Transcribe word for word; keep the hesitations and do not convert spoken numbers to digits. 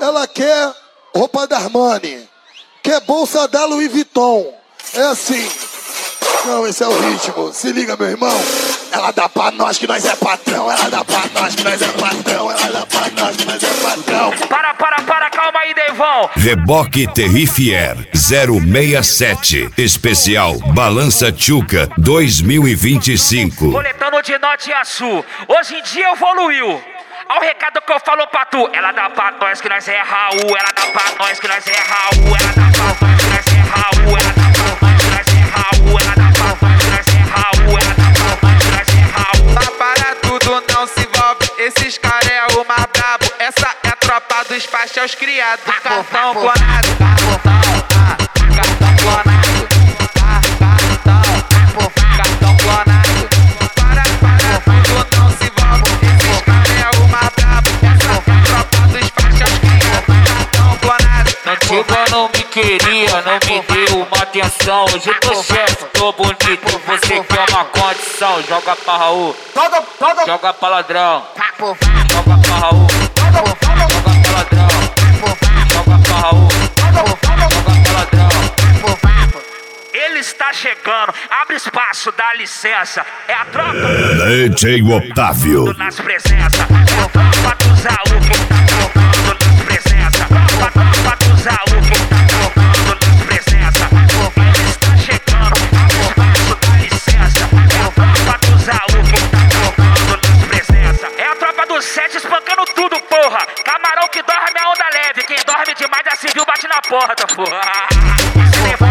ela quer roupa da Armani, quer bolsa da Louis Vuitton. É assim. Não, esse é o ritmo. Se liga, meu irmão. Ela dá pra nós que nós é patrão. Ela dá pra nós que nós é patrão. Ela dá pra nós que nós é patrão. Para, para, para, calma aí, Deivão. Reboque Terrifier zero seis sete. Especial Balança Tchuca dois mil e vinte e cinco. Coletando de norte a sul. Hoje em dia evoluiu. Olha o recado que eu falo pra tu. Ela dá pra nós que nós é Raul. Ela dá pra nós que nós é Raul. Ela dá pra nós que nós é Raul. Ela dá pra nós que nós é Raul. Ela dá pra nós que nós é Raul. Ela dá pra nós que nós é Raul. Mas para tudo não se envolve. Esses caras é o mais brabo. Essa é a tropa dos pastéis criados. Cartão clonado. Cartão clonado. Cartão clonado. Para, para tudo não se envolve. Esses caras é o mais brabo. Essa é a tropa dos pastéis criados. Cartão clonado. Antiga não me queria, não me deu uma atenção. Hoje eu tô chefe, tô bonito. Você quer uma condição? Joga pra Raul. Joga pra ladrão. Joga pra Raul. Joga pra ladrão. Joga pra Raul. Joga pra ladrão. Ele está chegando, abre espaço, dá licença. É a tropa D J Otávio. nas presenças. É a tropa do Zaú que tá trocando nas presenças. A tropa do Zaú que tá trocando nas presenças. Ele está chegando, abre espaço, dá licença. É a tropa do Zaú que tá trocando nas presenças. É a tropa do sete espancando tudo, porra. Camarão que dorme a onda leve. Quem dorme demais já se viu, bate na porta, porra.